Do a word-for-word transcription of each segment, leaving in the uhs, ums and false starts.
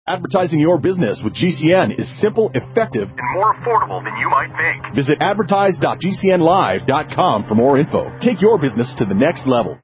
Advertising your business with G C N is simple, effective, and more affordable than you might think. Visit advertise dot g c n live dot com for more info. Take your business to the next level.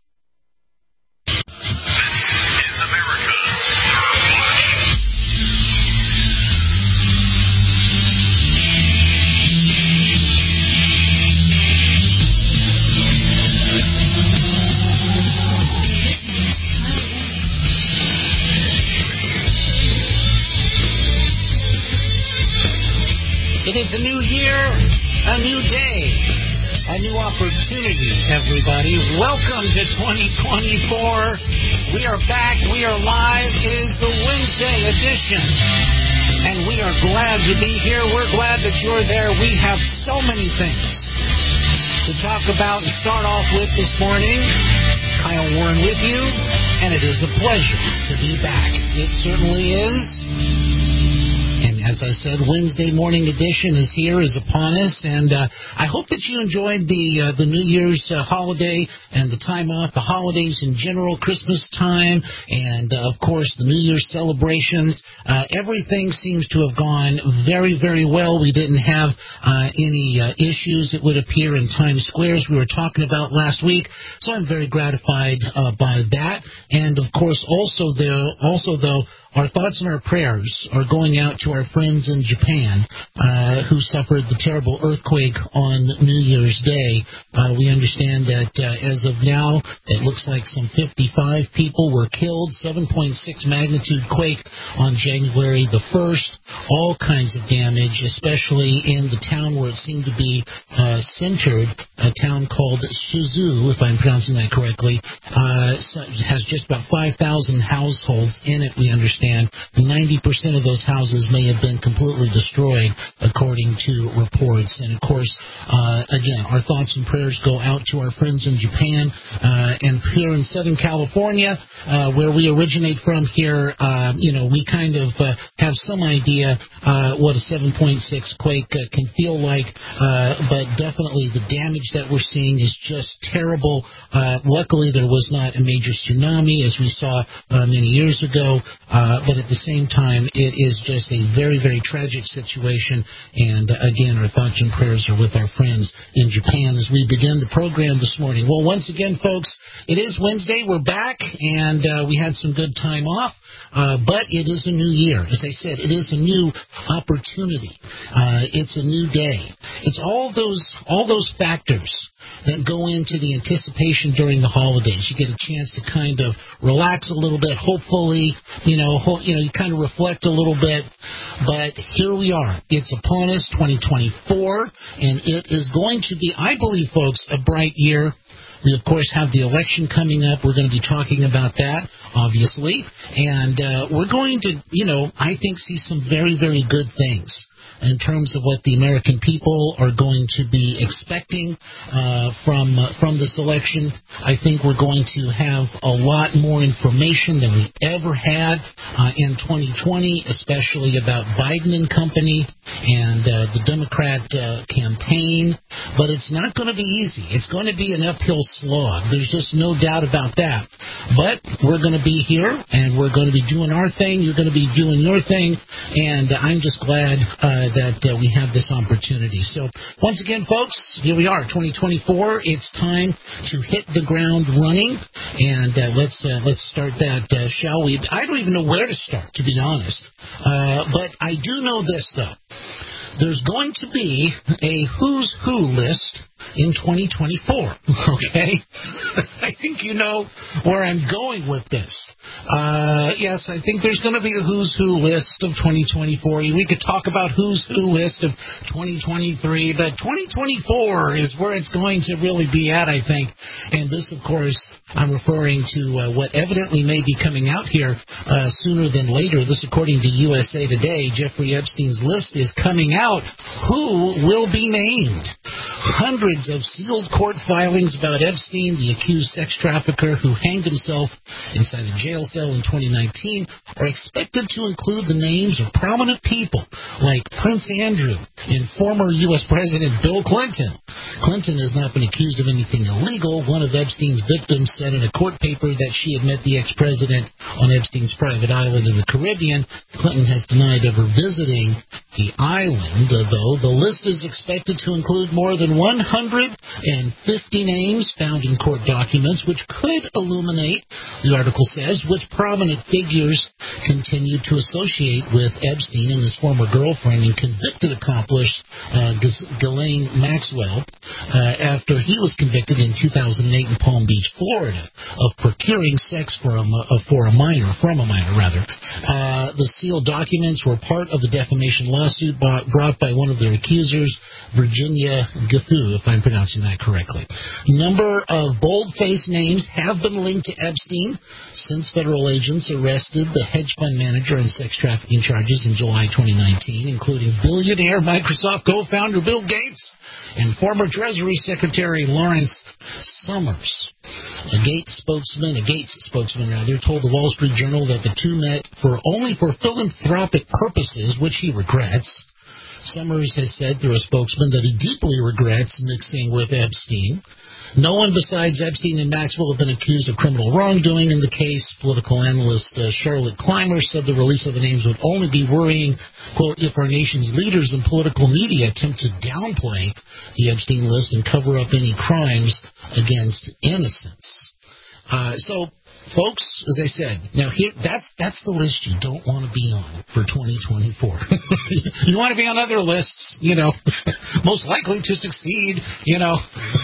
It is a new year, a new day, a new opportunity, everybody. Welcome to twenty twenty-four. We are back. We are live. It is the Wednesday edition, and we are glad to be here. We're glad that you're there. We have so many things to talk about and start off with this morning. Kyle Warren with you, and it is a pleasure to be back. It certainly is. And as I said, Wednesday morning edition is here, is upon us, and uh, I hope that you enjoyed the uh, the New Year's uh, holiday and the time off, the holidays in general, Christmas time, and uh, of course the New Year's celebrations. Uh, everything seems to have gone very, very well. We didn't have uh, any uh, issues, it would appear, in Times Square, as we were talking about last week. So I'm very gratified uh, by that, and of course also there, also though. Our thoughts and our prayers are going out to our friends in Japan uh, who suffered the terrible earthquake on New Year's Day. Uh, we understand that uh, as of now, it looks like some fifty-five people were killed, seven point six magnitude quake on January the first. All kinds of damage, especially in the town where it seemed to be uh, centered, a town called Shizu, if I'm pronouncing that correctly. Uh, has just about five thousand households in it, we understand. ninety percent of those houses may have been completely destroyed, according to reports. And, of course, uh, again, our thoughts and prayers go out to our friends in Japan. Uh, and here in Southern California, uh, where we originate from here, uh, you know, we kind of uh, have some idea uh, what a seven point six quake uh, can feel like. Uh, but definitely the damage that we're seeing is just terrible. Uh, luckily, there was not a major tsunami, as we saw uh, many years ago. Uh, but at the same time, it is just a very, very tragic situation. And, uh, again, our thoughts and prayers are with our friends in Japan as we begin the program this morning. Well, once again, folks, it is Wednesday. We're back, and uh, we had some good time off. Uh, but it is a new year. As I said, it is a new opportunity. Uh, it's a new day. It's all those all those factors that go into the anticipation during the holidays. You get a chance to kind of relax a little bit, hopefully, you know, ho- you know, you kind of reflect a little bit. But here we are. It's upon us, twenty twenty-four, and it is going to be, I believe, folks, a bright year. We, of course, have the election coming up. We're going to be talking about that, obviously. And uh, we're going to, you know, I think see some very, very good things in terms of what the American people are going to be expecting uh, from uh, from this election. I think we're going to have a lot more information than we ever had uh, in twenty twenty, especially about Biden and company and uh, the Democrat uh, campaign. But it's not going to be easy. It's going to be an uphill slog. There's just no doubt about that. But we're going to be here, and we're going to be doing our thing. You're going to be doing your thing, and I'm just glad uh, that uh, we have this opportunity. So once again, folks, here we are, twenty twenty-four. It's time to hit the ground running, and uh, let's uh, let's start that, uh, shall we? I don't even know where to start, to be honest. Uh, but I do know this, though. There's going to be a who's who list in twenty twenty-four, okay? I think you know where I'm going with this. Uh, yes, I think there's going to be a who's who list of twenty twenty-four. We could talk about who's who list of twenty twenty-three, but twenty twenty-four is where it's going to really be at, I think. And this, of course, I'm referring to uh, what evidently may be coming out here uh, sooner than later. This, according to U S A Today, Jeffrey Epstein's list is coming out. Who will be named? Hundreds of sealed court filings about Epstein, the accused sex trafficker who hanged himself inside a jail cell in twenty nineteen, are expected to include the names of prominent people like Prince Andrew and former U S President Bill Clinton. Clinton has not been accused of anything illegal. One of Epstein's victims said in a court paper that she had met the ex-president on Epstein's private island in the Caribbean. Clinton has denied ever visiting the island, though. The list is expected to include more than one hundred fifty names found in court documents, which could illuminate, the article says, which prominent figures continue to associate with Epstein and his former girlfriend and convicted accomplice uh, Ghislaine Maxwell uh, after he was convicted in two thousand eight in Palm Beach, Florida, of procuring sex for a, uh, for a minor, from a minor, rather. Uh, the sealed documents were part of a defamation lawsuit bought, brought by one of their accusers, Virginia Gifu, if I'm pronouncing that correctly. A number of bold-faced names have been linked to Epstein since federal agents arrested the hedge fund manager on sex trafficking charges in July twenty nineteen, including billionaire Microsoft co-founder Bill Gates and former Treasury Secretary Lawrence Summers. A Gates spokesman, a Gates spokesman rather, told the Wall Street Journal that the two met for only for philanthropic purposes, which he regrets. Summers has said through a spokesman that he deeply regrets mixing with Epstein. No one besides Epstein and Maxwell have been accused of criminal wrongdoing in the case. Political analyst uh, Charlotte Clymer said the release of the names would only be worrying, quote, if our nation's leaders and political media attempt to downplay the Epstein list and cover up any crimes against innocents. Uh, so, folks, as I said, now here that's that's the list you don't want to be on for twenty twenty-four. You want to be on other lists, you know, most likely to succeed, you know,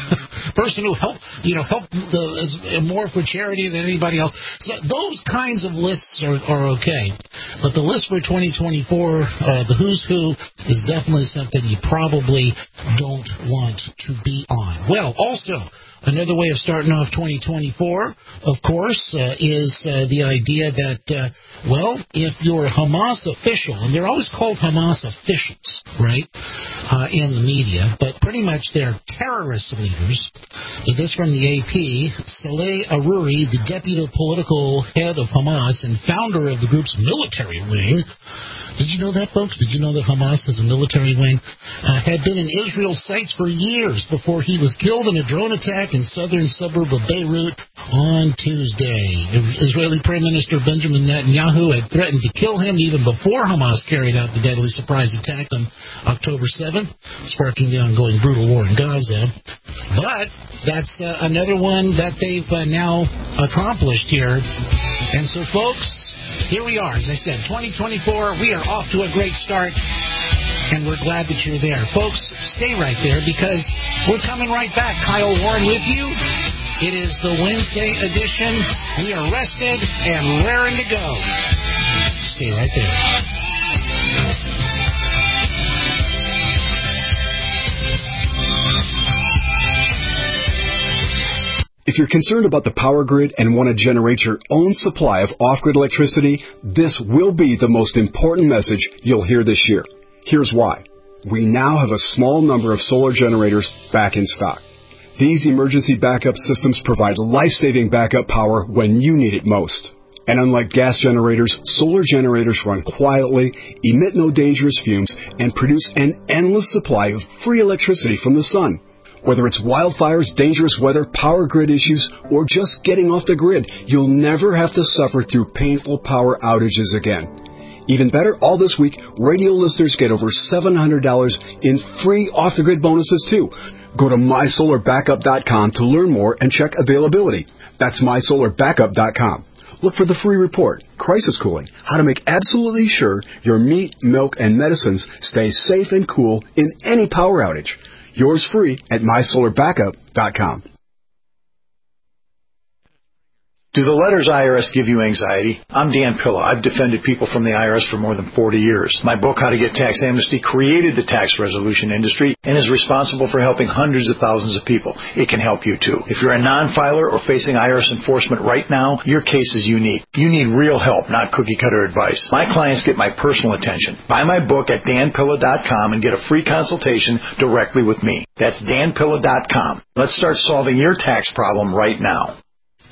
person who helped, you know, helped the, is more for charity than anybody else. So those kinds of lists are, are okay. But the list for twenty twenty-four, uh, the who's who, is definitely something you probably don't want to be on. Well, also, another way of starting off twenty twenty-four, of course, uh, is uh, the idea that, uh, well, if you're a Hamas official, and they're always called Hamas officials, right, uh, in the media, but pretty much they're terrorist leaders. This from the A P. Saleh Aruri, the deputy political head of Hamas and founder of the group's military wing. Did you know that, folks? Did you know that Hamas has a military wing? Uh, had been in Israel's sights for years before he was killed in a drone attack in southern suburb of Beirut on Tuesday. Israeli Prime Minister Benjamin Netanyahu had threatened to kill him even before Hamas carried out the deadly surprise attack on October seventh, sparking the ongoing brutal war in Gaza. But that's uh, another one that they've uh, now accomplished here. And so, folks, here we are. As I said, twenty twenty-four, we are off to a great start, and we're glad that you're there. Folks, stay right there because we're coming right back. Kyle Warren with you. It is the Wednesday edition. We are rested and raring to go. Stay right there. If you're concerned about the power grid and want to generate your own supply of off-grid electricity, this will be the most important message you'll hear this year. Here's why. We now have a small number of solar generators back in stock. These emergency backup systems provide life-saving backup power when you need it most. And unlike gas generators, solar generators run quietly, emit no dangerous fumes, and produce an endless supply of free electricity from the sun. Whether it's wildfires, dangerous weather, power grid issues, or just getting off the grid, you'll never have to suffer through painful power outages again. Even better, all this week, radio listeners get over seven hundred dollars in free off-the-grid bonuses, too. Go to my solar backup dot com to learn more and check availability. That's my solar backup dot com. Look for the free report, Crisis Cooling, how to make absolutely sure your meat, milk, and medicines stay safe and cool in any power outage. Yours free at my solar backup dot com. Do the letters I R S give you anxiety? I'm Dan Pilla. I've defended people from the I R S for more than forty years. My book, How to Get Tax Amnesty, created the tax resolution industry and is responsible for helping hundreds of thousands of people. It can help you, too. If you're a non-filer or facing I R S enforcement right now, your case is unique. You need real help, not cookie-cutter advice. My clients get my personal attention. Buy my book at dan pilla dot com and get a free consultation directly with me. That's dan pilla dot com. Let's start solving your tax problem right now.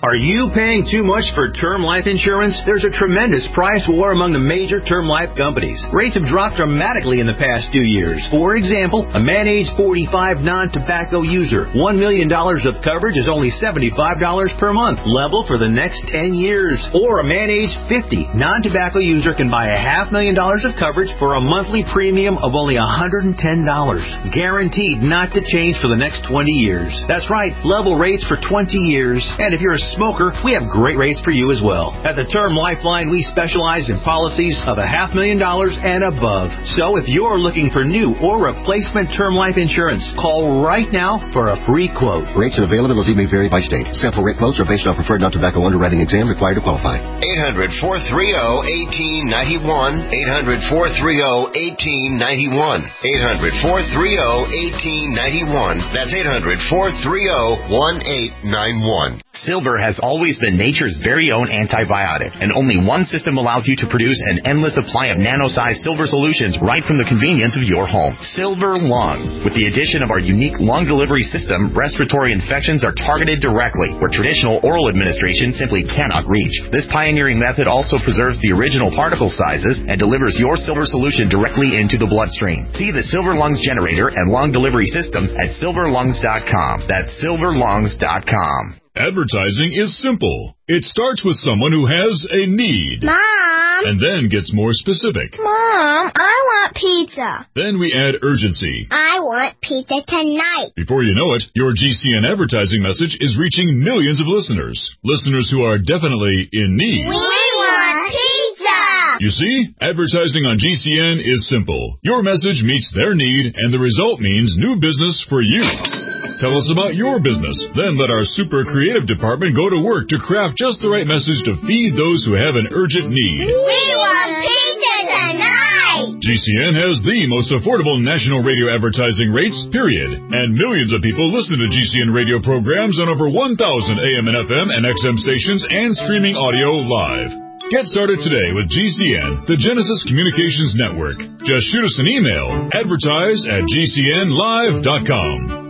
Are you paying too much for term life insurance? There's a tremendous price war among the major term life companies. Rates have dropped dramatically in the past two years. For example, a man age forty-five non-tobacco user, one million dollars of coverage is only seventy-five dollars per month, level for the next ten years. Or a man age fifty non-tobacco user can buy a half million dollars of coverage for a monthly premium of only one hundred ten dollars. Guaranteed not to change for the next twenty years. That's right, level rates for twenty years. And if you're a smoker, we have great rates for you as well. At the Term Lifeline, we specialize in policies of a half million dollars and above. So if you're looking for new or replacement term life insurance, call right now for a free quote. Rates and availability may vary by state. Sample rate quotes are based on preferred non-tobacco underwriting exam required to qualify. eight hundred, four three zero, one eight nine one. eight hundred, four three zero, one eight nine one. eight hundred, four three zero, one eight nine one. That's eight hundred, four three zero, one eight nine one. Silver has always been nature's very own antibiotic, and only one system allows you to produce an endless supply of nano-sized silver solutions right from the convenience of your home. Silver Lungs. With the addition of our unique lung delivery system, respiratory infections are targeted directly, where traditional oral administration simply cannot reach. This pioneering method also preserves the original particle sizes and delivers your silver solution directly into the bloodstream. See the Silver Lungs generator and lung delivery system at silver lungs dot com. That's silver lungs dot com. Advertising is simple. It starts with someone who has a need. Mom! And then gets more specific. Mom, I want pizza. Then we add urgency. I want pizza tonight. Before you know it, your G C N advertising message is reaching millions of listeners. Listeners who are definitely in need. We want pizza! You see, advertising on G C N is simple. Your message meets their need, and the result means new business for you. Tell us about your business. Then let our super creative department go to work to craft just the right message to feed those who have an urgent need. We want pizza tonight! G C N has the most affordable national radio advertising rates, period. And millions of people listen to G C N radio programs on over one thousand A M and F M and X M stations and streaming audio live. Get started today with G C N, the Genesis Communications Network. Just shoot us an email, advertise at G C N live dot com.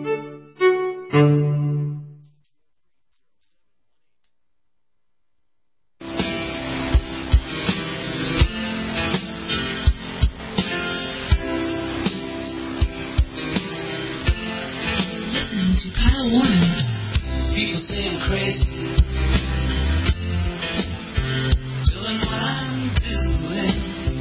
Listening to Kyle Warren. People say I'm crazy. Doing what I'm doing.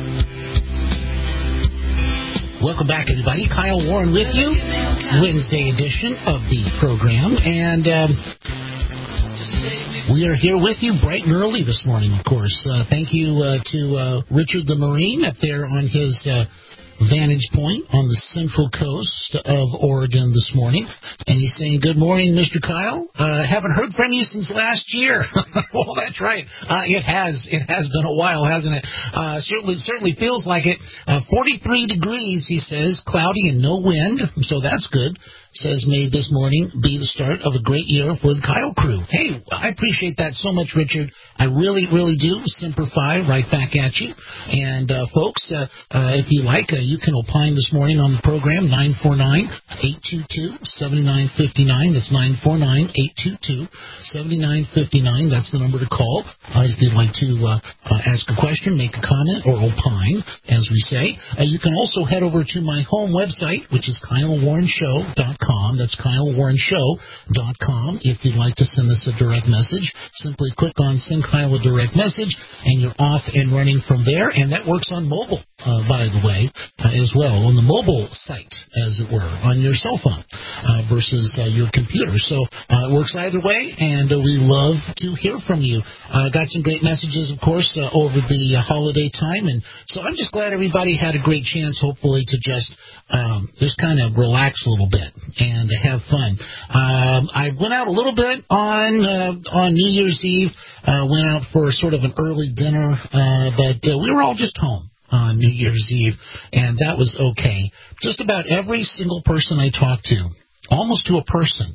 Welcome back, everybody. Kyle Warren with you. Wednesday edition of the program. And um, we are here with you bright and early this morning, of course. Uh, thank you uh, to uh, Richard the Marine up there on his uh, vantage point on the central coast of Oregon this morning. And he's saying, good morning, Mister Kyle. Uh, haven't heard from you since last year. Well, that's right. Uh, it has. It has been a while, hasn't it? Uh, certainly, certainly feels like it. Uh, forty-three degrees, he says, cloudy and no wind. So that's good. Says, may this morning be the start of a great year for the Kyle crew. Hey, I appreciate that so much, Richard. I really, really do. Semper Fi, right back at you. And, uh, folks, uh, uh, if you like, uh, you can opine this morning on the program, nine four nine, eight two two, seven nine five nine. That's nine four nine, eight two two, seven nine five nine. That's the number to call uh, if you'd like to uh, uh, ask a question, make a comment, or opine, as we say. Uh, you can also head over to my home website, which is Kyle Warren Show dot com. That's Kyle Warren Show dot com. If you'd like to send us a direct message, simply click on Send Kyle a Direct Message, and you're off and running from there. And that works on mobile, uh, by the way, uh, as well, on the mobile site, as it were, on your cell phone uh, versus uh, your computer. So uh, it works either way, and uh, we love to hear from you. Uh, got some great messages, of course, uh, over the uh, holiday time, and so I'm just glad everybody had a great chance, hopefully, to just um, just kind of relax a little bit and to have fun. Um, I went out a little bit on uh, on New Year's Eve, uh, went out for sort of an early dinner, uh, but uh, we were all just home on New Year's Eve, and that was okay. Just about every single person I talked to, almost to a person,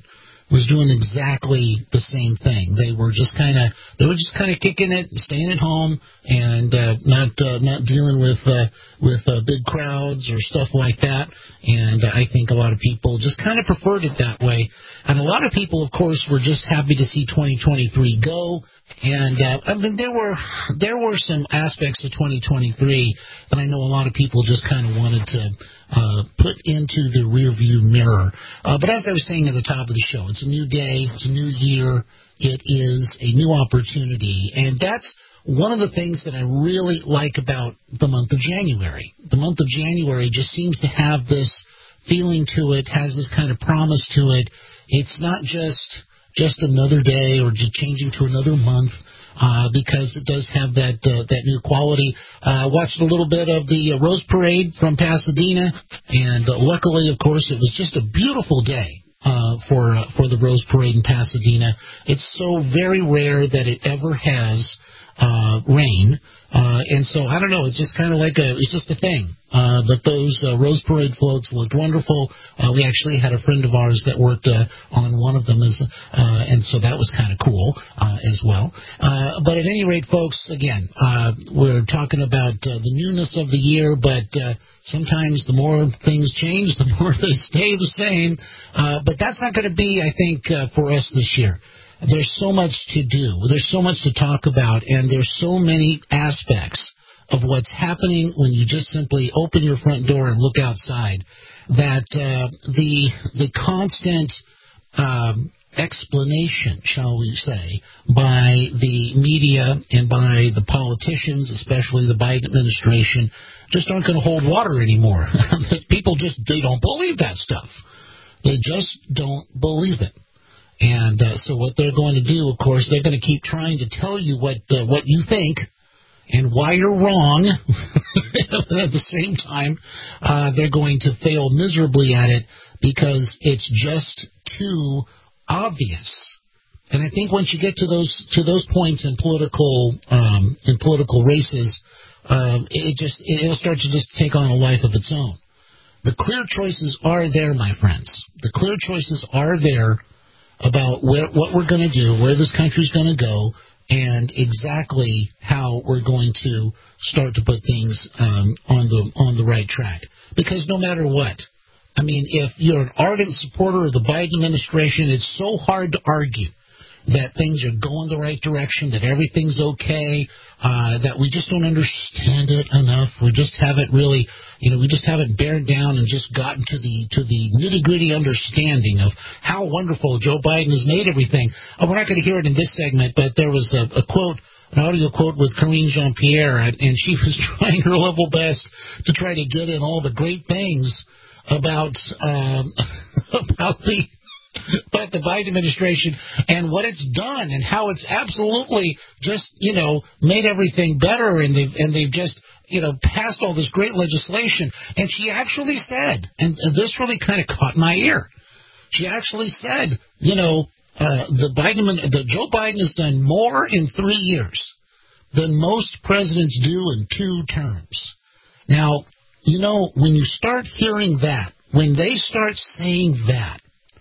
was doing exactly the same thing. They were just kind of they were just kind of kicking it, staying at home, and uh, not uh, not dealing with uh, with uh, big crowds or stuff like that. And uh, I think a lot of people just kind of preferred it that way. And a lot of people, of course, were just happy to see twenty twenty-three go. And uh, I mean, there were there were some aspects of twenty twenty-three that I know a lot of people just kind of wanted to uh, put into the rearview mirror. Uh, but as I was saying at the top of the show, it's a new day, it's a new year, it is a new opportunity, and that's one of the things that I really like about the month of January. The month of January just seems to have this feeling to it, has this kind of promise to it. It's not just just another day or just changing to another month, uh, because it does have that uh, that new quality. I uh, watched a little bit of the uh, Rose Parade from Pasadena, and uh, luckily, of course, it was just a beautiful day uh, for uh, for the Rose Parade in Pasadena. It's so very rare that it ever has uh, rain, uh, and so I don't know. It's just kind of like a it's just a thing. Uh, but those uh, Rose Parade floats looked wonderful. Uh, we actually had a friend of ours that worked uh, on one of them, as, uh, and so that was kind of cool uh, as well. Uh, but at any rate, folks, again, uh, we're talking about uh, the newness of the year, but uh, sometimes the more things change, the more they stay the same. Uh, but that's not going to be, I think, uh, for us this year. There's so much to do. There's so much to talk about, and there's so many aspects of what's happening when you just simply open your front door and look outside, that uh, the the constant um, explanation, shall we say, by the media and by the politicians, especially the Biden administration, just aren't going to hold water anymore. People just, they don't believe that stuff. They just don't believe it. And uh, so what they're going to do, of course, they're going to keep trying to tell you what uh, what you think and why you're wrong. At the same time, uh, they're going to fail miserably at it because it's just too obvious. And I think once you get to those to those points in political um, in political races, um, it just it'll start to just take on a life of its own. The clear choices are there, my friends. The clear choices are there about where, what we're going to do, where this country's going to go, and exactly how we're going to start to put things um, on the on the right track. Because no matter what, I mean, if you're an ardent supporter of the Biden administration, it's so hard to argue that things are going the right direction, that everything's okay, uh, that we just don't understand it enough. We just haven't really, you know, we just haven't bared down and just gotten to the to the nitty-gritty understanding of how wonderful Joe Biden has made everything. Uh, we're not going to hear it in this segment, but there was a, a quote, an audio quote with Karine Jean-Pierre, and, and she was trying her level best to try to get in all the great things about um, about the about the Biden administration and what it's done and how it's absolutely just, you know, made everything better, and they've and they've just, you know, passed all this great legislation. And she actually said, and this really kind of caught my ear, she actually said, you know, uh, the Biden, the Joe Biden has done more in three years than most presidents do in two terms. Now, you know, when you start hearing that, when they start saying that,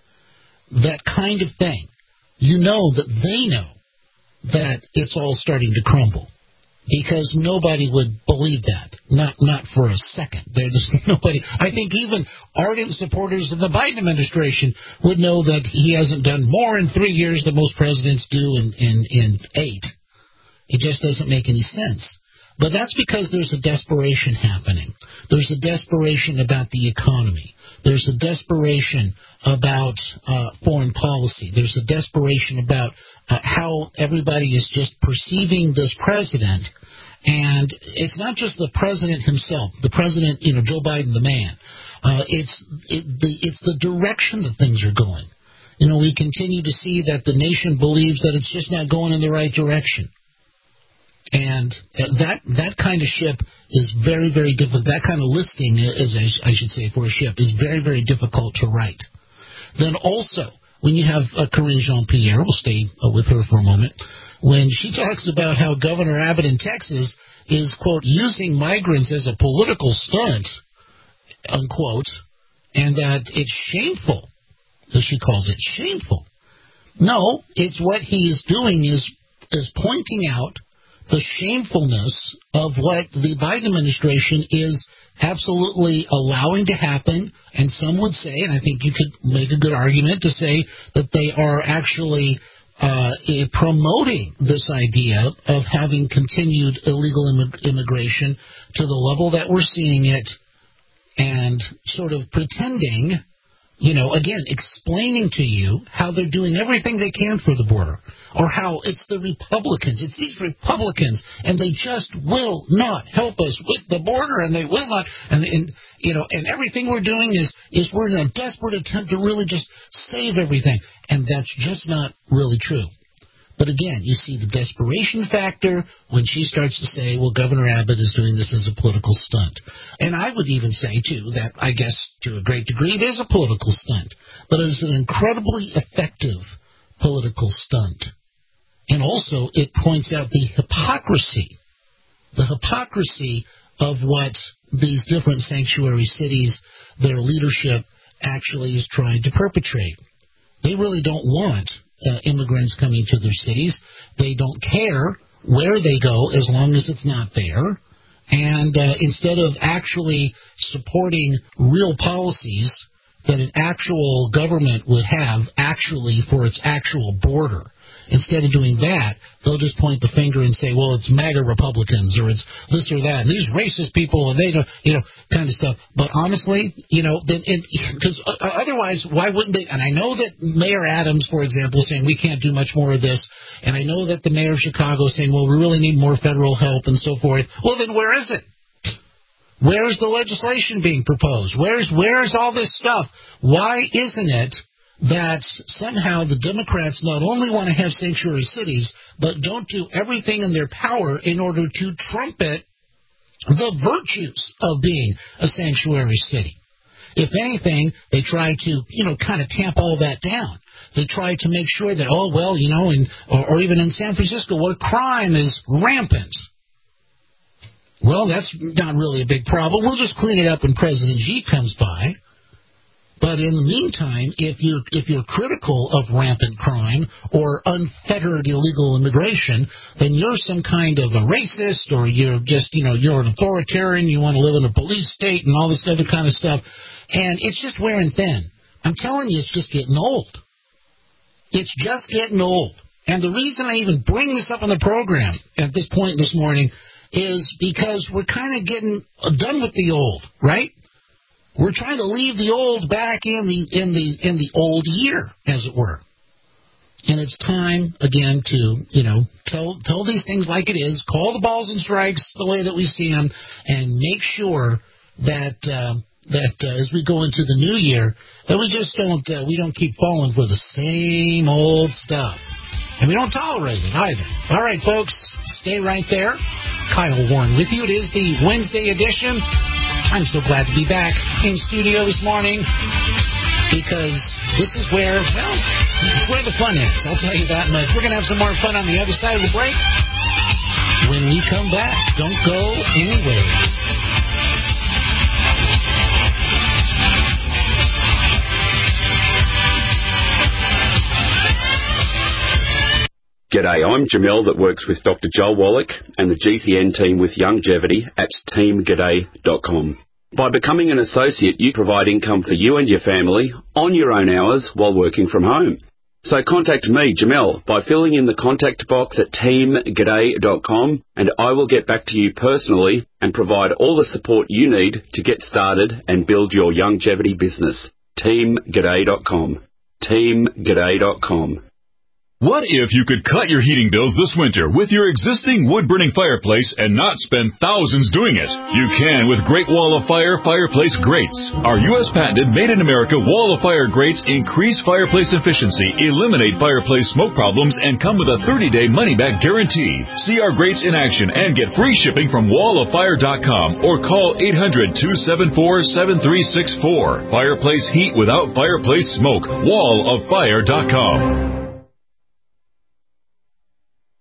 that kind of thing, you know that they know that it's all starting to crumble, because nobody would believe that, not not for a second. There's nobody. I think even ardent supporters of the Biden administration would know that he hasn't done more in three years than most presidents do in in, in eight. It just doesn't make any sense. But that's because there's a desperation happening. There's a desperation about the economy. There's a desperation about uh, foreign policy. There's a desperation about uh, how everybody is just perceiving this president. And it's not just the president himself, the president, you know, Joe Biden, the man. Uh, it's it, the, it's the direction that things are going. You know, we continue to see that the nation believes that it's just not going in the right direction. And that that kind of ship is very, very difficult. That kind of listing, as I should say, for a ship is very, very difficult to write. Then also, when you have uh, Karine Jean-Pierre, we'll stay uh, with her for a moment, when she talks about how Governor Abbott in Texas is, quote, using migrants as a political stunt, unquote, and that it's shameful, as she calls it, shameful, No, it's what he's doing is is pointing out the shamefulness of what the Biden administration is absolutely allowing to happen, and some would say, and I think you could make a good argument to say that they are actually uh, promoting this idea of having continued illegal immig- immigration to the level that we're seeing it, and sort of pretending, you know, again, explaining to you how they're doing everything they can for the border, or how it's the Republicans, it's these Republicans, and they just will not help us with the border, and they will not, and, and you know, and everything we're doing is, is we're in a desperate attempt to really just save everything, and that's just not really true. But again, you see the desperation factor when she starts to say, well, Governor Abbott is doing this as a political stunt. And I would even say, too, that I guess to a great degree it is a political stunt. But it is an incredibly effective political stunt. And also it points out the hypocrisy, the hypocrisy of what these different sanctuary cities, their leadership actually is trying to perpetrate. They really don't want Uh, immigrants coming to their cities. They don't care where they go as long as it's not there. And uh, instead of actually supporting real policies that an actual government would have actually for its actual border, instead of doing that, they'll just point the finger and say, well, it's MAGA Republicans, or it's this or that, and these racist people, and they don't, you know, kind of stuff. But honestly, you know, then because otherwise, why wouldn't they? And I know that Mayor Adams, for example, is saying we can't do much more of this, and I know that the mayor of Chicago is saying, well, we really need more federal help and so forth. Well, then where is it? Where's the legislation being proposed? Where's where's all this stuff? Why isn't it that somehow the Democrats not only want to have sanctuary cities, but don't do everything in their power in order to trumpet the virtues of being a sanctuary city? If anything, they try to, you know, kind of tamp all that down. They try to make sure that, oh, well, you know, in, or, or even in San Francisco, where crime is rampant. Well, that's not really a big problem. We'll just clean it up when President Xi comes by. But in the meantime, if you're if you're critical of rampant crime or unfettered illegal immigration, then you're some kind of a racist, or you're just, you know, you're an authoritarian, you want to live in a police state and all this other kind of stuff. And it's just wearing thin. I'm telling you, it's just getting old. It's just getting old. And the reason I even bring this up on the program at this point this morning is because we're kind of getting done with the old, right? We're trying to leave the old back in the in the in the old year, as it were. And it's time again to, you know, tell tell these things like it is, call the balls and strikes the way that we see them, and make sure that uh, that uh, as we go into the new year, that we just don't uh, we don't keep falling for the same old stuff. And we don't tolerate it either. All right, folks, stay right there. Kyle Warren with you. It is the Wednesday edition. I'm so glad to be back in studio this morning because this is where, well, it's where the fun is. I'll tell you that much. We're going to have some more fun on the other side of the break. When we come back, don't go anywhere. G'day, I'm Jamel that works with Doctor Joel Wallach and the G C N team with Longevity at team g'day dot com. By becoming an associate, you provide income for you and your family on your own hours while working from home. So contact me, Jamel, by filling in the contact box at team g'day dot com, and I will get back to you personally and provide all the support you need to get started and build your longevity business. team g'day dot com. team g'day dot com. What if you could cut your heating bills this winter with your existing wood-burning fireplace and not spend thousands doing it? You can with Great Wall of Fire Fireplace Grates. Our U S patented made-in-America Wall of Fire grates increase fireplace efficiency, eliminate fireplace smoke problems, and come with a thirty-day money-back guarantee. See our grates in action and get free shipping from wall of fire dot com or call eight hundred, two seven four, seven three six four. Fireplace heat without fireplace smoke. wall of fire dot com.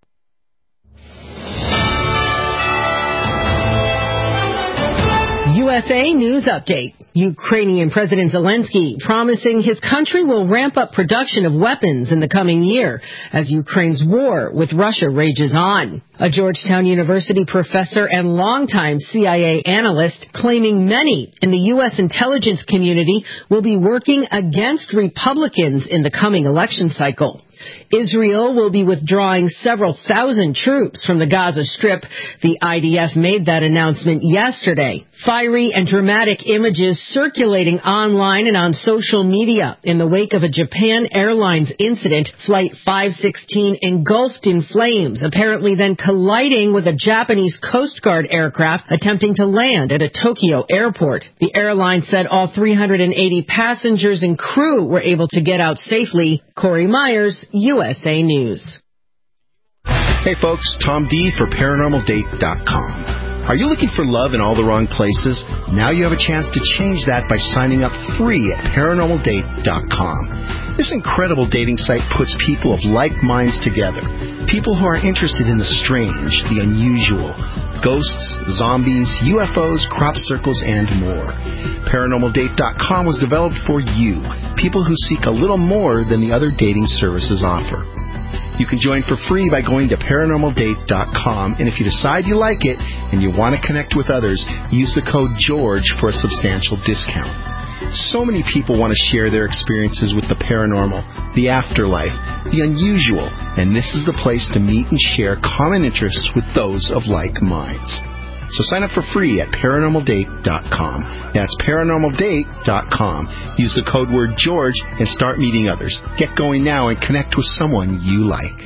U S A News Update. Ukrainian President Zelensky promising his country will ramp up production of weapons in the coming year as Ukraine's war with Russia rages on. A Georgetown University professor and longtime C I A analyst claiming many in the U S intelligence community will be working against Republicans in the coming election cycle. Israel will be withdrawing several thousand troops from the Gaza Strip. The I D F made that announcement yesterday. Fiery and dramatic images circulating online and on social media in the wake of a Japan Airlines incident. Flight five sixteen engulfed in flames, apparently then colliding with a Japanese Coast Guard aircraft attempting to land at a Tokyo airport. The airline said all three hundred eighty passengers and crew were able to get out safely. Corey Myers, U S A News. Hey folks, Tom D for Paranormal Date dot com. Are you looking for love in all the wrong places? Now you have a chance to change that by signing up free at Paranormal Date dot com. This incredible dating site puts people of like minds together. People who are interested in the strange, the unusual, ghosts, zombies, U F Os, crop circles, and more. Paranormal Date dot com was developed for you, people who seek a little more than the other dating services offer. You can join for free by going to Paranormal Date dot com, and if you decide you like it and you want to connect with others, use the code GEORGE for a substantial discount. So many people want to share their experiences with the paranormal, the afterlife, the unusual, and this is the place to meet and share common interests with those of like minds. So sign up for free at Paranormal Date dot com. That's Paranormal Date dot com. Use the code word George and start meeting others. Get going now and connect with someone you like.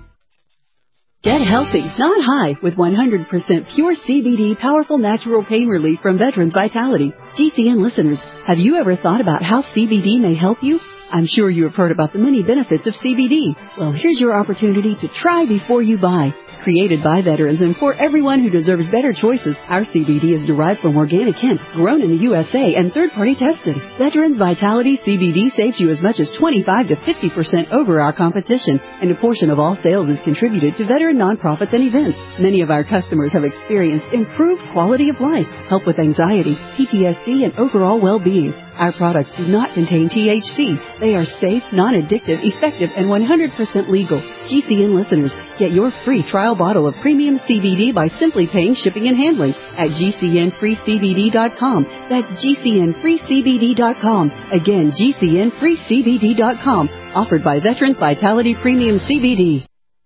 Get healthy, not high, with one hundred percent pure C B D powerful natural pain relief from Veterans Vitality. G C N listeners, have you ever thought about how C B D may help you? I'm sure you have heard about the many benefits of C B D. Well, here's your opportunity to try before you buy. Created by veterans and for everyone who deserves better choices, our C B D is derived from organic hemp, grown in the U S A and third-party tested. Veterans Vitality C B D saves you as much as twenty-five to fifty percent over our competition, and a portion of all sales is contributed to veteran nonprofits and events. Many of our customers have experienced improved quality of life, help with anxiety, P T S D, and overall well-being. Our products do not contain T H C. They are safe, non-addictive, effective, and one hundred percent legal. G C N listeners, get your free trial bottle of premium C B D by simply paying shipping and handling at G C N free C B D dot com. That's G C N free C B D dot com. Again, G C N free C B D dot com. Offered by Veterans Vitality Premium C B D.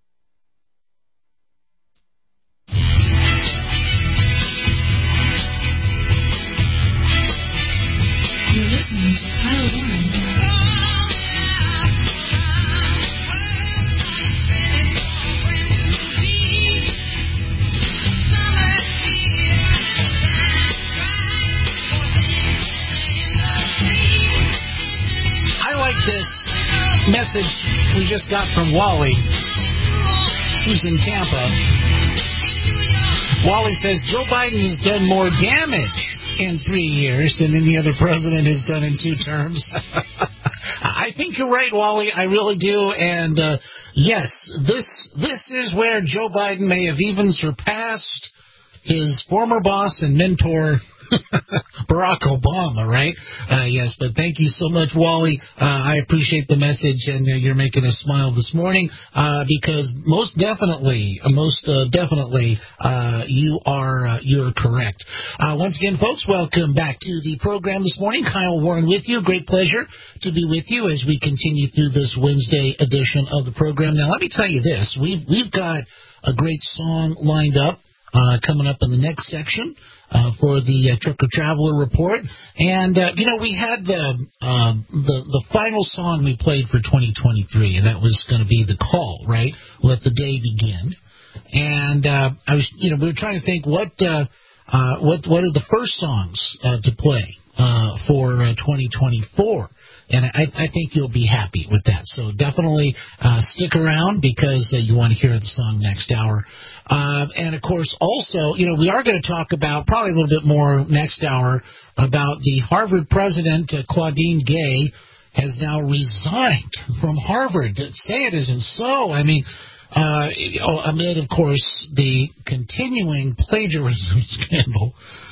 You're listening to Kyle Warren. Message we just got from Wally, who's in Tampa. Wally says Joe Biden has done more damage in three years than any other president has done in two terms. I think you're right, Wally. I really do. And uh, yes, this this is where Joe Biden may have even surpassed his former boss and mentor, Barack Obama, right? Uh, yes, but thank you so much, Wally. Uh, I appreciate the message, and uh, you're making us smile this morning uh, because most definitely, most uh, definitely, uh, you are uh, you're correct. Uh, once again, folks, welcome back to the program this morning. Kyle Warren with you. Great pleasure to be with you as we continue through this Wednesday edition of the program. Now, let me tell you this: we've we've got a great song lined up uh, coming up in the next section. Uh, for the uh, Trucker Traveler Report. And, uh, you know, we had the, uh, the the final song we played for twenty twenty-three, and that was going to be The Call, right? Let the Day Begin. And uh, I was, you know, we were trying to think what uh, uh, what what are the first songs uh, to play uh, for uh, twenty twenty-four. And I, I think you'll be happy with that. So definitely uh, stick around because uh, you want to hear the song next hour. Uh, and, of course, also, you know, we are going to talk about probably a little bit more next hour about the Harvard president, uh, Claudine Gay, has now resigned from Harvard. Say it isn't so. I mean, uh, amid, of course, the continuing plagiarism scandal. Uh,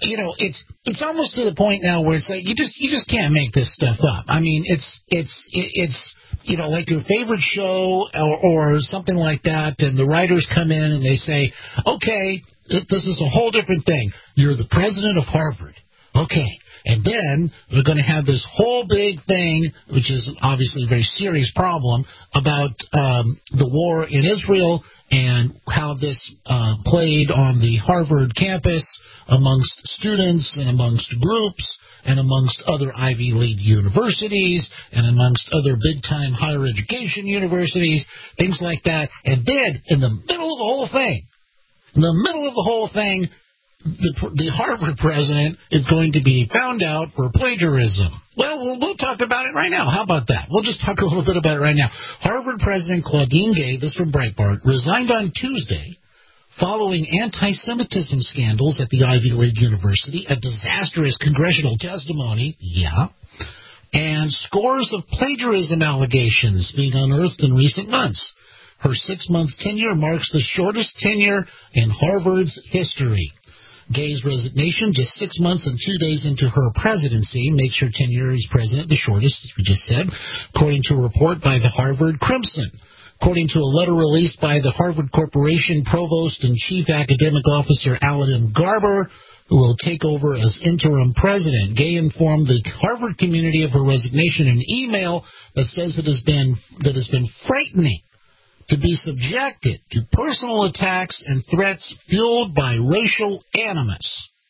you know, it's it's almost to the point now where it's like you just you just can't make this stuff up. I mean, it's it's it's you know, like your favorite show or, or something like that, and the writers come in and they say, okay, this is a whole different thing. You're the president of Harvard. Okay. And then they're going to have this whole big thing, which is obviously a very serious problem, about um, the war in Israel and how this uh, played on the Harvard campus amongst students and amongst groups and amongst other Ivy League universities and amongst other big-time higher education universities, things like that. And then, in the middle of the whole thing, in the middle of the whole thing, The, the Harvard president is going to be found out for plagiarism. Well, well, we'll talk about it right now. How about that? We'll just talk a little bit about it right now. Harvard President Claudine Gay, this from Breitbart, resigned on Tuesday following anti-Semitism scandals at the Ivy League University, a disastrous congressional testimony, yeah, and scores of plagiarism allegations being unearthed in recent months. Her six-month tenure marks the shortest tenure in Harvard's history. Gay's resignation, just six months and two days into her presidency, makes her tenure as president the shortest, as we just said, according to a report by the Harvard Crimson. According to a letter released by the Harvard Corporation Provost and Chief Academic Officer Alan M. Garber, who will take over as interim president, Gay informed the Harvard community of her resignation in an email that says it has been that has been frightening to be subjected to personal attacks and threats fueled by racial animus.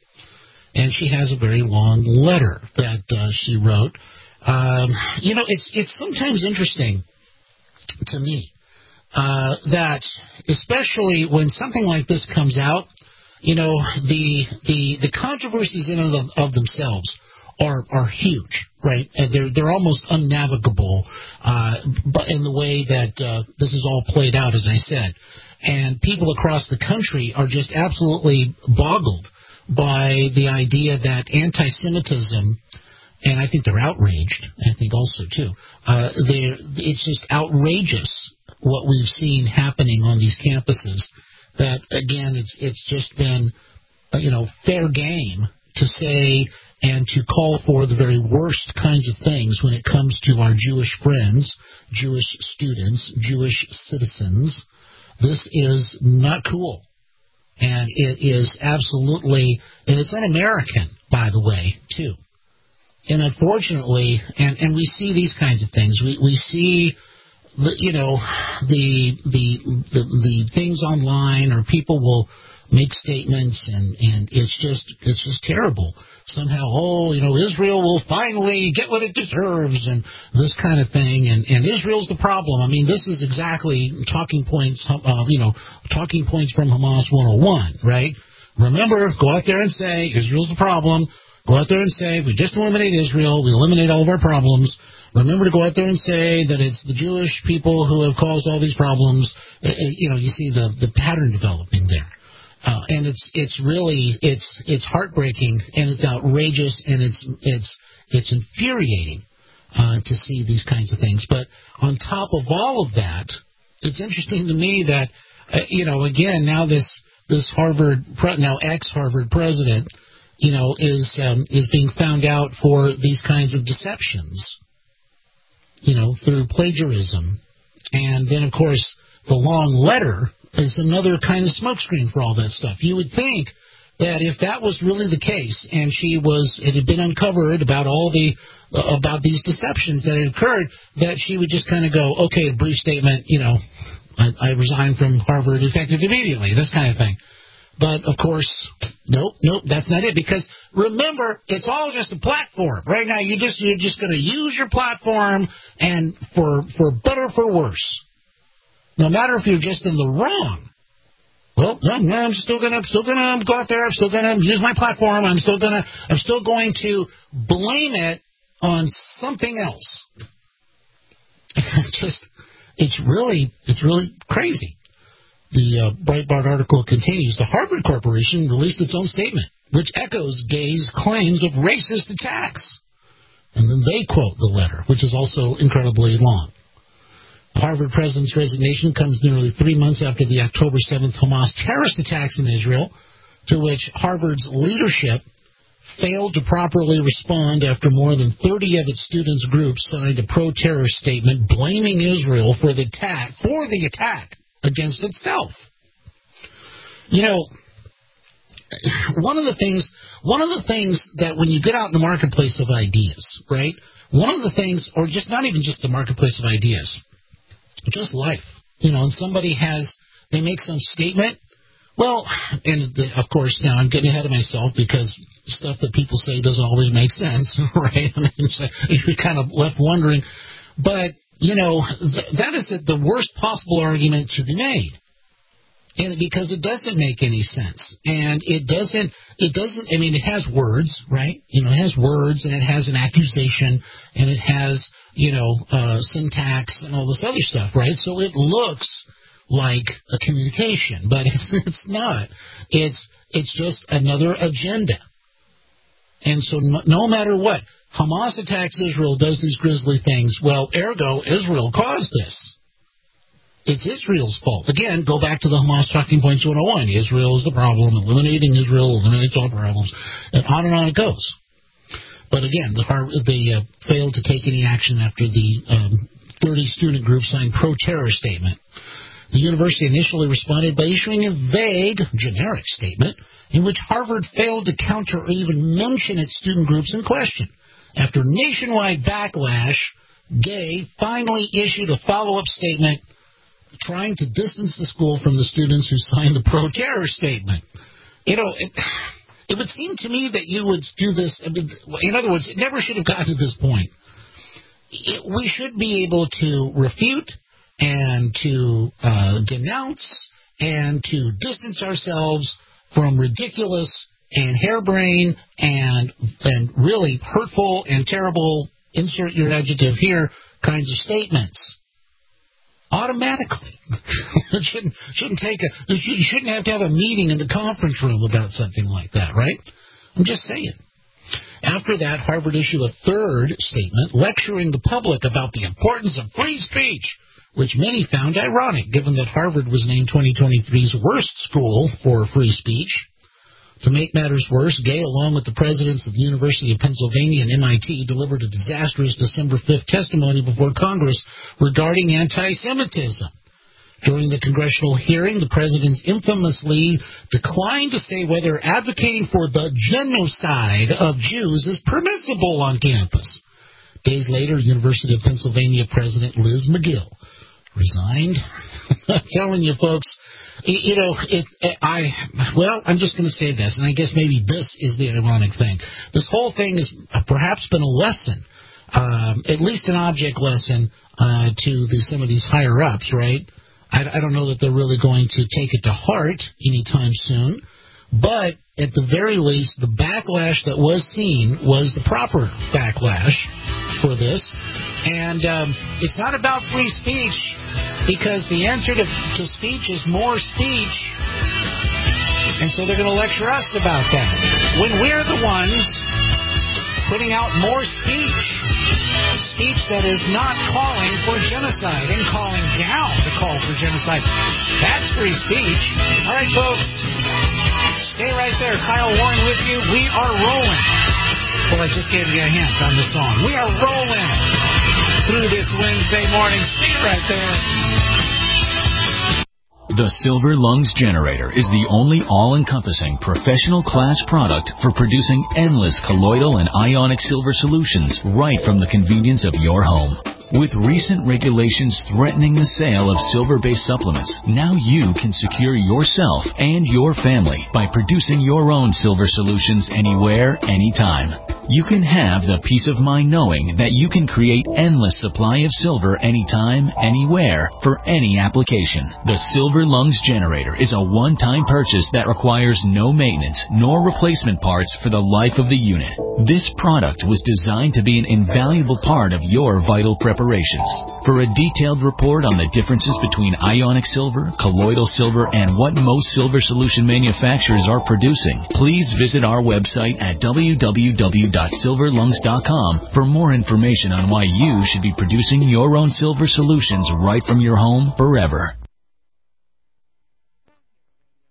And she has a very long letter that uh, she wrote. Um, you know, it's it's sometimes interesting to me uh, that, especially when something like this comes out, you know, the the, the controversies in and of, of themselves are are huge, right? And they're they're almost unnavigable, uh, but in the way that uh, this is all played out, as I said, and people across the country are just absolutely boggled by the idea that anti-Semitism, and I think they're outraged. I think also too, uh, they're it's just outrageous what we've seen happening on these campuses. That again, it's it's just been uh, you know fair game to say and to call for the very worst kinds of things when it comes to our Jewish friends, Jewish students, Jewish citizens. This is not cool. And it is absolutely, and it's un-American, by the way, too. And unfortunately, and, and we see these kinds of things. We we see, the, you know, the, the the the things online, or people will make statements, and, and it's just it's just terrible. Somehow, oh, you know, Israel will finally get what it deserves, and this kind of thing, and, and Israel's the problem. I mean, this is exactly talking points, uh, you know, talking points from Hamas one oh one, right? Remember, go out there and say Israel's the problem. Go out there and say we just eliminate Israel, we eliminate all of our problems. Remember to go out there and say that it's the Jewish people who have caused all these problems. Uh, you know, you see the, the pattern developing there. Uh, and it's it's really it's it's heartbreaking, and it's outrageous, and it's it's it's infuriating uh, to see these kinds of things. But on top of all of that, it's interesting to me that uh, you know again now this this Harvard now ex-Harvard president you know is um, is being found out for these kinds of deceptions, you know through plagiarism, and then of course the long letter is another kind of smokescreen for all that stuff. You would think that if that was really the case, and she was, it had been uncovered about all the, uh, about these deceptions that had occurred, that she would just kind of go, okay, a brief statement, you know, I, I resign from Harvard effective immediately, this kind of thing. But, of course, nope, nope, that's not it. Because, remember, it's all just a platform. Right now, you just, you're just going to use your platform, and for, for better or for worse. No matter if you're just in the wrong, well, no, no, I'm still gonna, I'm still gonna go out there. I'm still gonna use my platform. I'm still gonna, I'm still going to blame it on something else. It's just, it's really, it's really crazy. The uh, Breitbart article continues. The Harvard Corporation released its own statement, which echoes Gay's claims of racist attacks. And then they quote the letter, which is also incredibly long. Harvard president's resignation comes nearly three months after the October seventh Hamas terrorist attacks in Israel, to which Harvard's leadership failed to properly respond after more than thirty of its students' groups signed a pro-terror statement blaming Israel for the attack, for the attack against itself. You know, one of the things, one of the things that when you get out in the marketplace of ideas, right? One of the things, or just not even just the marketplace of ideas, just life, you know, and somebody has, they make some statement. Well, and the, of course, now I'm getting ahead of myself because stuff that people say doesn't always make sense, right? I mean, so you're kind of left wondering. But, you know, th- that is the worst possible argument to be made. And because it doesn't make any sense. And it doesn't, it doesn't, I mean, it has words, right? You know, it has words and it has an accusation and it has, you know, uh, syntax and all this other stuff, right? So it looks like a communication, but it's, it's not. It's, it's just another agenda. And so no, no matter what, Hamas attacks Israel, does these grisly things. Well, ergo, Israel caused this. It's Israel's fault. Again, go back to the Hamas Talking Points one oh one. Israel is the problem. Eliminating Israel eliminates all problems. And on and on it goes. But again, the, they uh, failed to take any action after the um, thirty student group signed pro-terror statement. The university initially responded by issuing a vague, generic statement in which Harvard failed to counter or even mention its student groups in question. After nationwide backlash, Gay finally issued a follow-up statement trying to distance the school from the students who signed the pro-terror statement. You know, it, it would seem to me that you would do this. I mean, in other words, it never should have gotten to this point. It, we should be able to refute and to uh, denounce and to distance ourselves from ridiculous and harebrained and and really hurtful and terrible, insert your adjective here, kinds of statements. Automatically. It shouldn't, shouldn't take a, you shouldn't have to have a meeting in the conference room about something like that, right? I'm just saying. After that, Harvard issued a third statement lecturing the public about the importance of free speech, which many found ironic, given that Harvard was named twenty twenty-three's worst school for free speech. To make matters worse, Gay, along with the presidents of the University of Pennsylvania and M I T, delivered a disastrous December fifth testimony before Congress regarding anti-Semitism. During the congressional hearing, the presidents infamously declined to say whether advocating for the genocide of Jews is permissible on campus. Days later, University of Pennsylvania President Liz McGill resigned. I'm telling you, folks, you know, it, I, well, I'm just going to say this, and I guess maybe this is the ironic thing. This whole thing has perhaps been a lesson, um, at least an object lesson uh, to the, some of these higher-ups, right? I, I don't know that they're really going to take it to heart anytime soon, but at the very least, the backlash that was seen was the proper backlash for this. And um, it's not about free speech, because the answer to, to speech is more speech. And so they're going to lecture us about that. When we're the ones putting out more speech, speech that is not calling for genocide and calling down the call for genocide, that's free speech. All right, folks, stay right there. Kyle Warren with you. We are rolling. Well, I just gave you a hint on the song. We are rolling through this Wednesday morning. Stay right there. The Silver Lungs Generator is the only all-encompassing professional class product for producing endless colloidal and ionic silver solutions right from the convenience of your home. With recent regulations threatening the sale of silver-based supplements, now you can secure yourself and your family by producing your own silver solutions anywhere, anytime. You can have the peace of mind knowing that you can create endless supply of silver anytime, anywhere, for any application. The Silver Lungs Generator is a one-time purchase that requires no maintenance nor replacement parts for the life of the unit. This product was designed to be an invaluable part of your vital preparations. For a detailed report on the differences between ionic silver, colloidal silver, and what most silver solution manufacturers are producing, please visit our website at w w w dot silver lungs dot com for more information on why you should be producing your own silver solutions right from your home forever.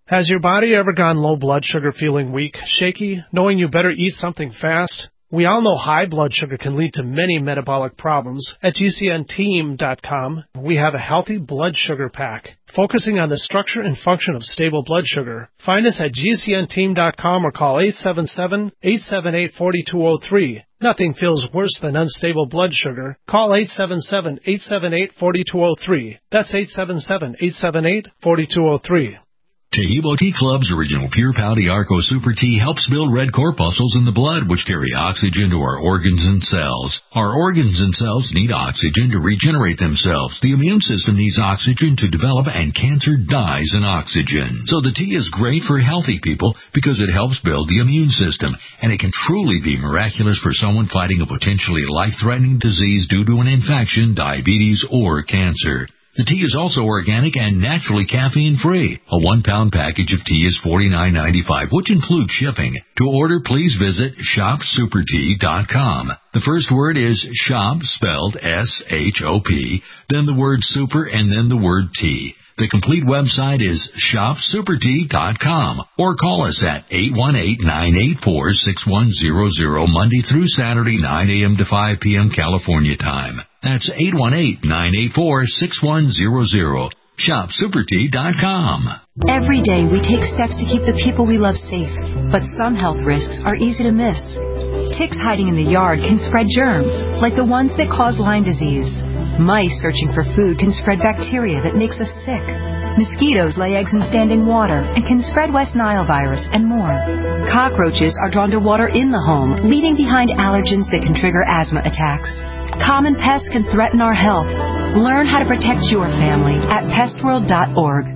Has your body ever gone low blood sugar, feeling weak, shaky, knowing you better eat something fast? We all know high blood sugar can lead to many metabolic problems. At G C N team dot com, we have a healthy blood sugar pack, focusing on the structure and function of stable blood sugar. Find us at G C N team dot com or call eight seven seven, eight seven eight, four two zero three. Nothing feels worse than unstable blood sugar. Call eight seven seven, eight seven eight, four two zero three. That's eight seven seven, eight seven eight, four two zero three. Tahibo Tea Club's original Pure Pau Arco Super Tea helps build red corpuscles in the blood, which carry oxygen to our organs and cells. Our organs and cells need oxygen to regenerate themselves. The immune system needs oxygen to develop, and cancer dies in oxygen. So the tea is great for healthy people because it helps build the immune system, and it can truly be miraculous for someone fighting a potentially life-threatening disease due to an infection, diabetes, or cancer. The tea is also organic and naturally caffeine-free. A one-pound package of tea is forty-nine ninety-five, which includes shipping. To order, please visit shop super tea dot com. The first word is shop, spelled S H O P, then the word super, and then the word tea. The complete website is shop super tea dot com, or call us at eight one eight, nine eight four, six one zero zero Monday through Saturday, nine a.m. to five p.m. California time. That's eight one eight, nine eight four, six one zero zero. shop super tea dot com. Every day we take steps to keep the people we love safe, but some health risks are easy to miss. Ticks hiding in the yard can spread germs, like the ones that cause Lyme disease. Mice searching for food can spread bacteria that makes us sick. Mosquitoes lay eggs in standing water and can spread West Nile virus and more. Cockroaches are drawn to water in the home, leaving behind allergens that can trigger asthma attacks. Common pests can threaten our health. Learn how to protect your family at pest world dot org.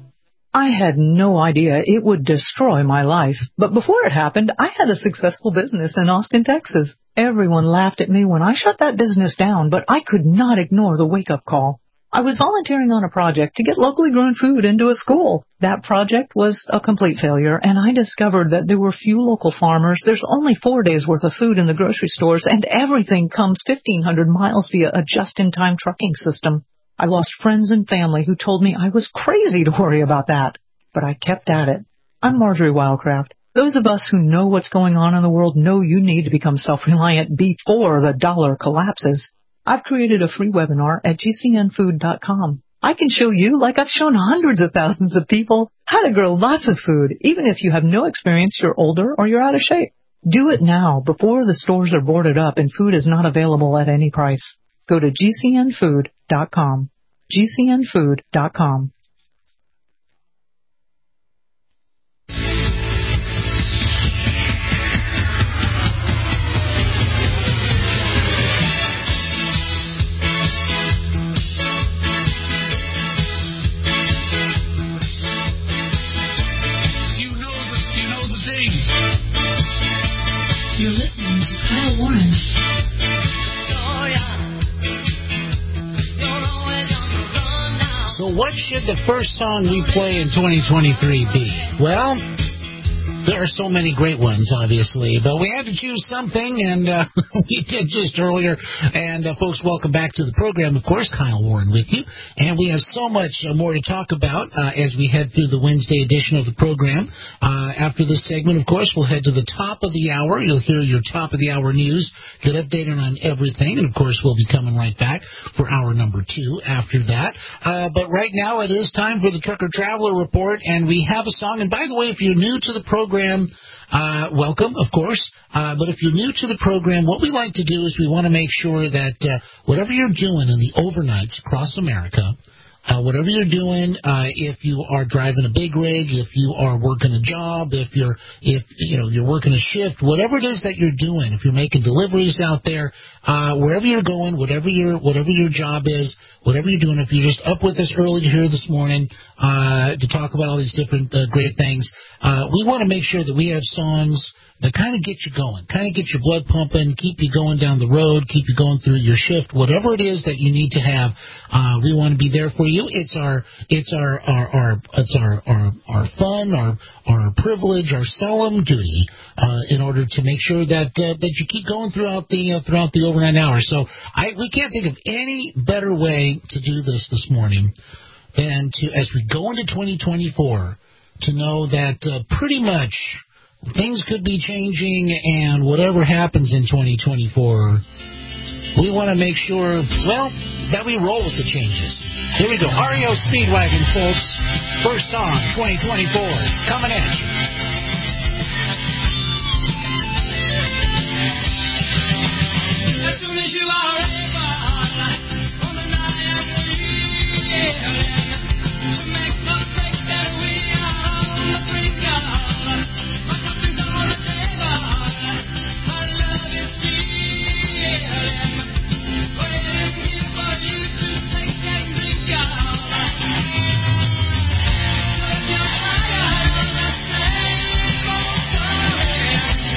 I had no idea it would destroy my life, but before it happened, I had a successful business in Austin, Texas. Everyone laughed at me when I shut that business down, but I could not ignore the wake-up call. I was volunteering on a project to get locally grown food into a school. That project was a complete failure, and I discovered that there were few local farmers. There's only four days' worth of food in the grocery stores, and everything comes fifteen hundred miles via a just-in-time trucking system. I lost friends and family who told me I was crazy to worry about that, but I kept at it. I'm Marjorie Wildcraft. Those of us who know what's going on in the world know you need to become self-reliant before the dollar collapses. I've created a free webinar at G C N food dot com. I can show you, like I've shown hundreds of thousands of people, how to grow lots of food, even if you have no experience, you're older, or you're out of shape. Do it now before the stores are boarded up and food is not available at any price. Go to G C N food dot com. G C N food dot com. You're listening to Kyle Warren. So what should the first song we play in twenty twenty-three be? Well, there are so many great ones, obviously, but we had to choose something, and uh, we did just earlier. And, uh, folks, welcome back to the program. Of course, Kyle Warren with you. And we have so much uh, more to talk about uh, as we head through the Wednesday edition of the program. Uh, after this segment, of course, we'll head to the top of the hour. You'll hear your top of the hour news, get updated on everything. And, of course, we'll be coming right back for hour number two after that. Uh, but right now it is time for the Trucker Traveler Report, and we have a song. And, by the way, if you're new to the program, Uh, welcome, of course. Uh, but if you're new to the program, what we like to do is we want to make sure that uh, whatever you're doing in the overnights across America, Uh, whatever you're doing, uh, if you are driving a big rig, if you are working a job, if you're, if, you know, you're working a shift, whatever it is that you're doing, if you're making deliveries out there, uh, wherever you're going, whatever your, whatever your job is, whatever you're doing, if you're just up with us early here this morning, uh, to talk about all these different, uh, great things, uh, we want to make sure that we have songs that kind of get you going, kind of get your blood pumping, keep you going down the road, keep you going through your shift, whatever it is that you need to have. Uh, we want to be there for you. It's our, it's our, our, our it's our, our, our fun, our, our privilege, our solemn duty, uh, in order to make sure that, uh, that you keep going throughout the, uh, throughout the overnight hours. So I, we can't think of any better way to do this this morning than to, as we go into twenty twenty-four, to know that uh, pretty much things could be changing, and whatever happens in twenty twenty-four, we want to make sure, well, that we roll with the changes. Here we go. R E O Speedwagon, folks. First song, twenty twenty-four, coming at you. As soon as you are able, on the night of feeling, to make the break that we are on the brink of. My cup is on the table, our love is feeling, waiting here for you to take and drink of. So if you're tired of the same old story,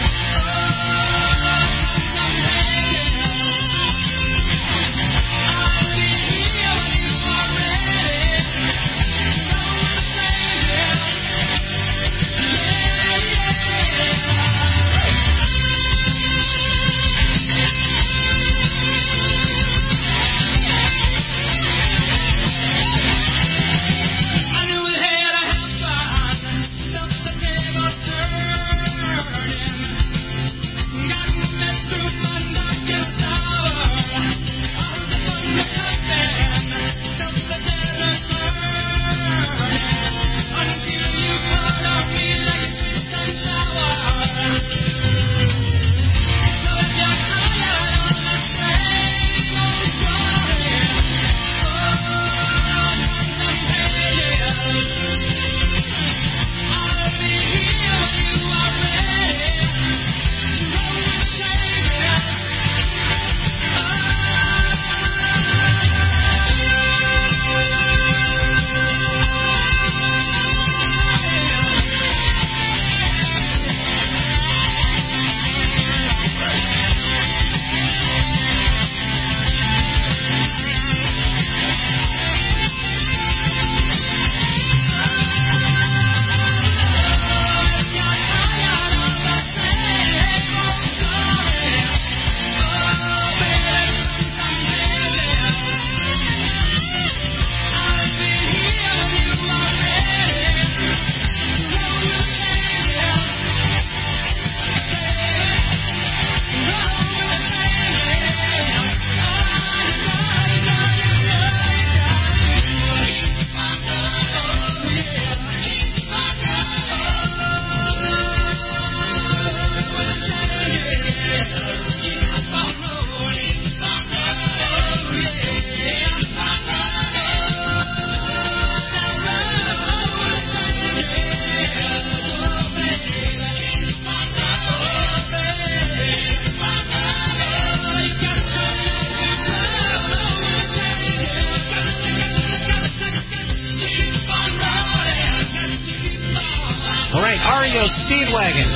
R E O Speedwagon.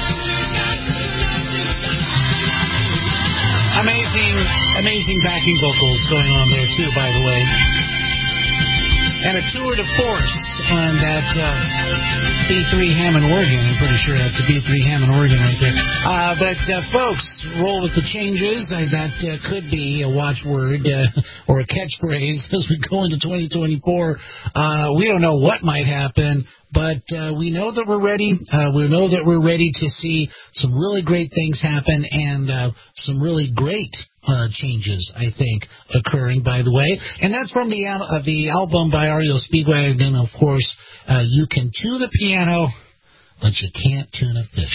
Amazing, amazing backing vocals going on there, too, by the way. And a tour de force on that uh, B three Hammond organ. I'm pretty sure that's a B three Hammond organ right there. Uh, but, uh, folks, roll with the changes. Uh, that uh, could be a watchword uh, or a catchphrase as we go into twenty twenty-four. Uh, we don't know what might happen. But uh, we know that we're ready. Uh, we know that we're ready to see some really great things happen and uh, some really great uh, changes, I think, occurring, by the way. And that's from the, al- uh, the album by R E O Speedwagon. Of course, uh, you can tune the piano, but you can't tune a fish.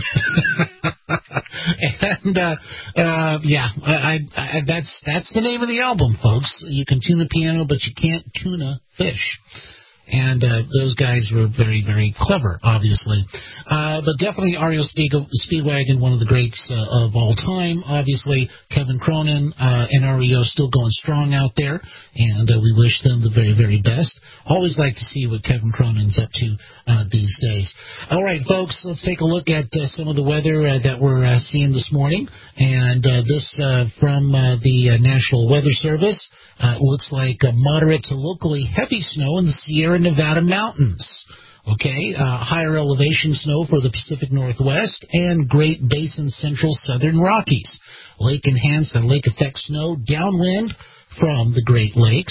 and, uh, uh, yeah, I, I, that's, that's the name of the album, folks. You can tune the piano, but you can't tune a fish. And uh, those guys were very, very clever, obviously. Uh, but definitely R E O Speed- Speedwagon, one of the greats uh, of all time. Obviously, Kevin Cronin uh, and R E O still going strong out there, and uh, we wish them the very, very best. Always like to see what Kevin Cronin's up to uh, these days. All right, folks, let's take a look at uh, some of the weather uh, that we're uh, seeing this morning. And uh, this uh, from uh, the uh, National Weather Service. Uh, looks like uh, moderate to locally heavy snow in the Sierra Nevada mountains. Okay, uh, higher elevation snow for the Pacific Northwest and Great Basin Central Southern Rockies. Lake enhanced and lake effect snow downwind from the Great Lakes.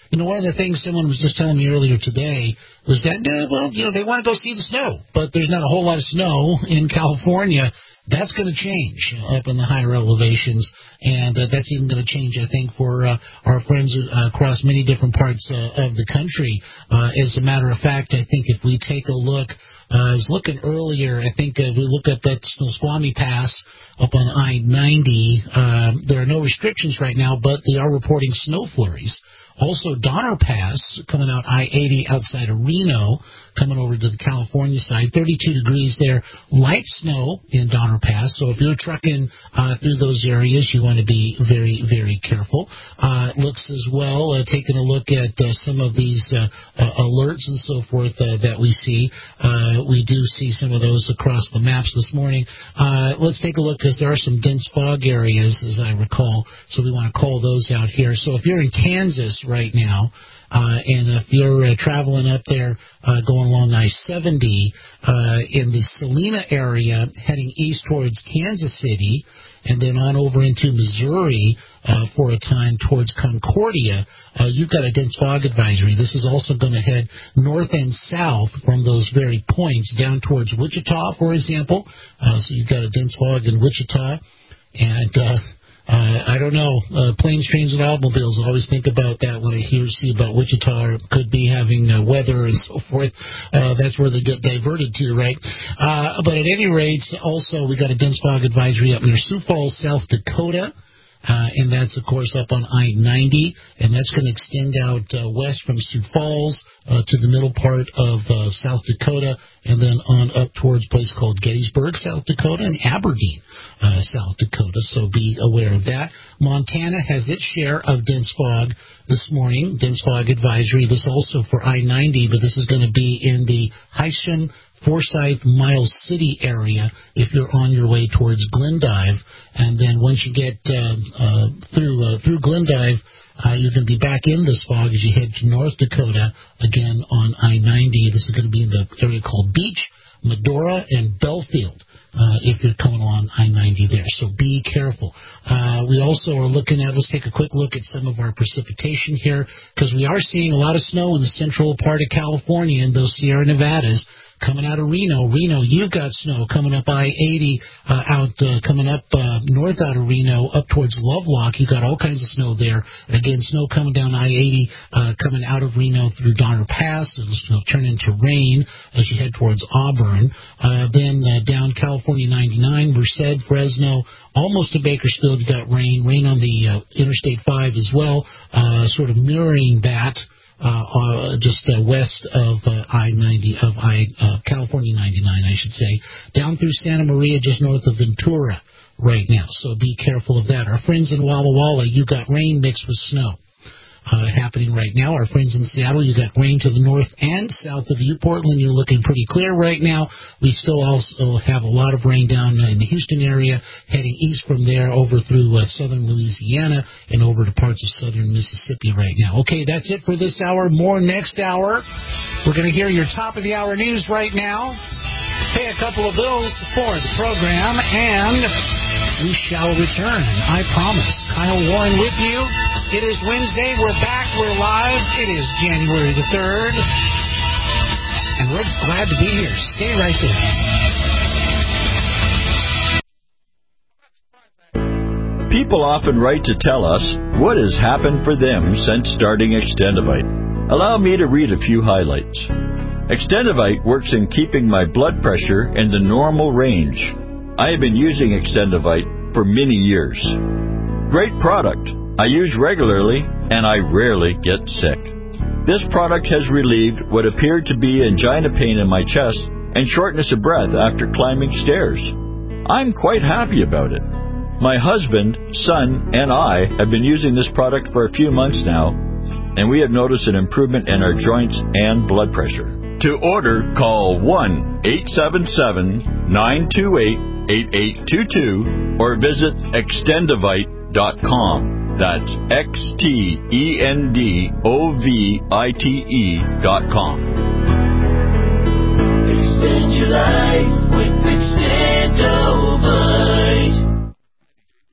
You know, one of the things someone was just telling me earlier today was that, uh, well, you know, they want to go see the snow, but there's not a whole lot of snow in California. That's going to change up in the higher elevations, and uh, that's even going to change, I think, for uh, our friends uh, across many different parts uh, of the country. Uh, as a matter of fact, I think if we take a look, uh, I was looking earlier, I think if we look at that Snoqualmie Pass up on I ninety, uh, there are no restrictions right now, but they are reporting snow flurries. Also, Donner Pass, coming out I eighty outside of Reno, coming over to the California side, thirty-two degrees there. Light snow in Donner Pass, so if you're trucking uh, through those areas, you want to be very, very careful. Uh, it looks as well, uh, taking a look at uh, some of these uh, uh, alerts and so forth uh, that we see. Uh, we do see some of those across the maps this morning. Uh, let's take a look, because there are some dense fog areas, as I recall, so we want to call those out here. So if you're in Kansas right now, uh, and if you're uh, traveling up there, uh, going along I seventy, uh, in the Salina area, heading east towards Kansas City, and then on over into Missouri, uh, for a time towards Concordia, uh, you've got a dense fog advisory. This is also going to head north and south from those very points down towards Wichita, for example. Uh, so you've got a dense fog in Wichita, and, uh, Uh, I don't know, uh, planes, trains, and automobiles. I always think about that when I hear see about Wichita, or could be having uh, weather and so forth. Uh, that's where they get diverted to, right? Uh, but at any rate, also, we got a dense fog advisory up near Sioux Falls, South Dakota. Uh, and that's, of course, up on I ninety, and that's going to extend out uh, west from Sioux Falls uh, to the middle part of uh, South Dakota, and then on up towards a place called Gettysburg, South Dakota, and Aberdeen, uh, South Dakota, so be aware of that. Montana has its share of dense fog this morning, dense fog advisory. This also for I ninety, but this is going to be in the Hysham, Forsyth, Miles City area if you're on your way towards Glendive. And then once you get uh, uh, through uh, through Glendive, uh, you're going to be back in this fog as you head to North Dakota, again on I ninety. This is going to be in the area called Beach, Medora, and Belfield. Uh, if you're coming along I ninety there. So be careful. Uh, we also are looking at, let's take a quick look at some of our precipitation here, because we are seeing a lot of snow in the central part of California and those Sierra Nevadas. Coming out of Reno. Reno, you've got snow coming up I eighty, uh, out, uh, coming up, uh, north out of Reno, up towards Lovelock. You've got all kinds of snow there. And again, snow coming down I eighty, uh, coming out of Reno through Donner Pass. It'll turn into rain as you head towards Auburn. Uh, then, uh, down California ninety-nine, Merced, Fresno, almost to Bakersfield, you got rain. Rain on the, uh, Interstate five as well, uh, sort of mirroring that. Uh, uh, just uh, west of uh, I ninety, of I uh, California ninety-nine, I should say, down through Santa Maria, just north of Ventura right now. So be careful of that. Our friends in Walla Walla, you got rain mixed with snow uh, happening right now. Our friends in Seattle, you got rain to the north and south of you. Portland, you're looking pretty clear right now. We still also have a lot of rain down in the Houston area, heading east from there over through uh, southern Louisiana and over to parts of southern Mississippi right now. Okay, that's it for this hour. More next hour. We're going to hear your top of the hour news right now. Pay a couple of bills for the program, and we shall return. I promise. Kyle Warren with you. It is Wednesday. We're back. We're live. It is January the third. And we're glad to be here. Stay right there. People often write to tell us what has happened for them since starting Extendivite. Allow me to read a few highlights. Extendivite works in keeping my blood pressure in the normal range. I have been using Extendivite for many years. Great product. I use regularly, and I rarely get sick. This product has relieved what appeared to be angina pain in my chest and shortness of breath after climbing stairs. I'm quite happy about it. My husband, son, and I have been using this product for a few months now, and we have noticed an improvement in our joints and blood pressure. To order, call one eight seven seven, nine two eight, eight eight two two or visit extendivite dot com. That's X T E N D O V I T E dot com. Extend your life with Extend.